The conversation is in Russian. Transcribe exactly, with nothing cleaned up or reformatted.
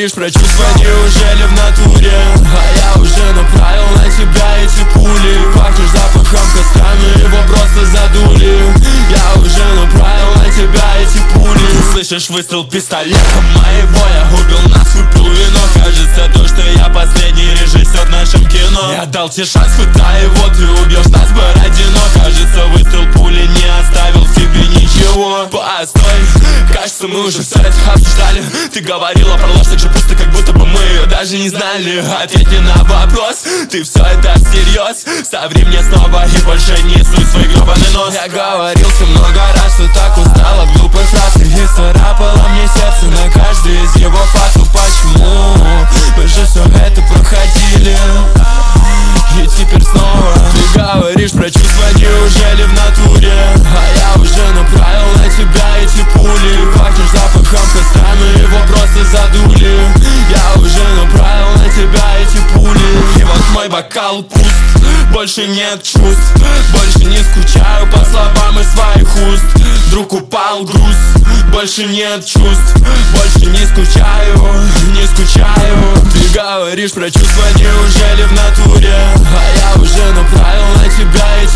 говоришь про чувства, неужели в натуре? А я уже направил на тебя эти пули. Пахнешь запахом кострами, его просто задули. Я уже направил на тебя эти пули. Слышишь выстрел пистолетом моего? Я убил нас, выпил вино. Кажется, то, что я последний режиссер в нашем кино. Я дал тебе шанс, пытай его, ты убьешь нас, Бородино. Кажется, выстрел пули не оставил в тебе ничего. Постой, кажется, мы уже все это обсуждали. Ты говорила про ложь так же пусто, как будто бы мы ее даже не знали. Ответь мне на вопрос, ты все это всерьез? Соври мне снова и больше не суй свой гребаный нос. Я говорил тебе много раз, что так устал от глупых фраз. И царапало мне сердце на каждый из его фактов. Почему мы же все это проходили? И теперь снова ты говоришь про чувства, неужели в натуре? А я уже направил на тебя эти пули. Пахнешь запахом кострами, его просто задули. Я уже направил на тебя эти пули. И вот мой бокал пуст, больше нет чувств. Больше не скучаю по словам из своих уст. Вдруг упал груз, больше нет чувств. Больше не скучаю, не скучаю. Ты говоришь про чувства, неужели в натуре? А я уже направил на тебя эти